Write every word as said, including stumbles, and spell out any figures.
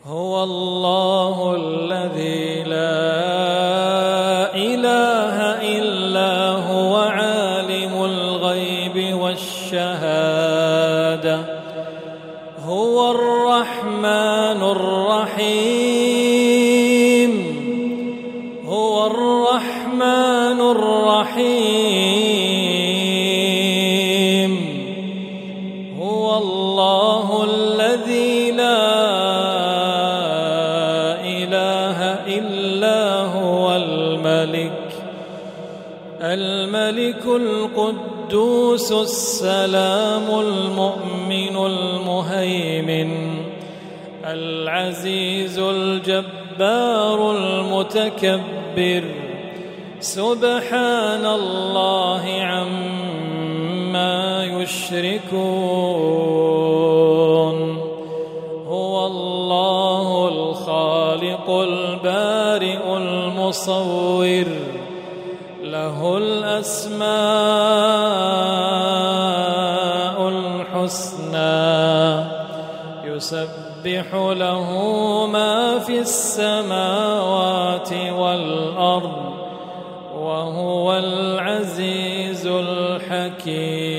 هو الله الذي لا إله إلا هو عالم الغيب والشهادة هو الرحمن الرحيم هو الرحمن الرحيم هو الله الذي لا إلا هو الملك الملك القدوس السلام المؤمن المهيمن العزيز الجبار المتكبر سبحان الله عما يشركون هو الله الخالق البارئ المصور له الأسماء الحسنى يسبح له ما في السماوات والأرض وهو العزيز الحكيم.